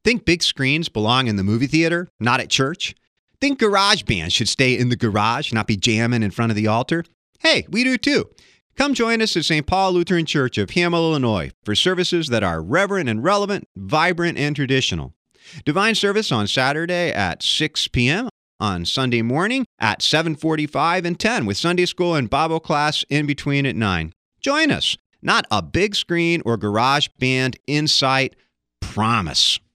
Think big screens belong in the movie theater, not at church? Think garage bands should stay in the garage, not be jamming in front of the altar? Hey, we do too. Come join us at St. Paul Lutheran Church of Hamel, Illinois, for services that are reverent and relevant, vibrant and traditional. Divine service on Saturday at 6 p.m., on Sunday morning at 7:45 and 10, with Sunday school and Bible class in between at 9. Join us. Not a big screen or garage band in sight. Promise.